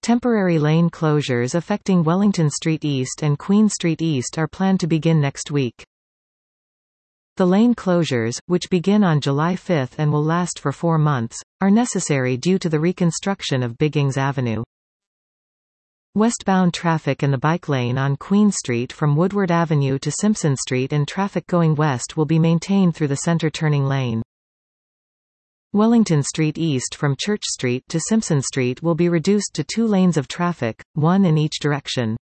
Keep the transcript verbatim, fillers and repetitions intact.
Temporary lane closures affecting Wellington Street East and Queen Street East are planned to begin next week. The lane closures, which begin on July fifth and will last for four months, are necessary due to the reconstruction of Biggings Avenue. Westbound traffic in the bike lane on Queen Street from Woodward Avenue to Simpson Street and traffic going west will be maintained through the center turning lane. Wellington Street East from Church Street to Simpson Street will be reduced to two lanes of traffic, one in each direction.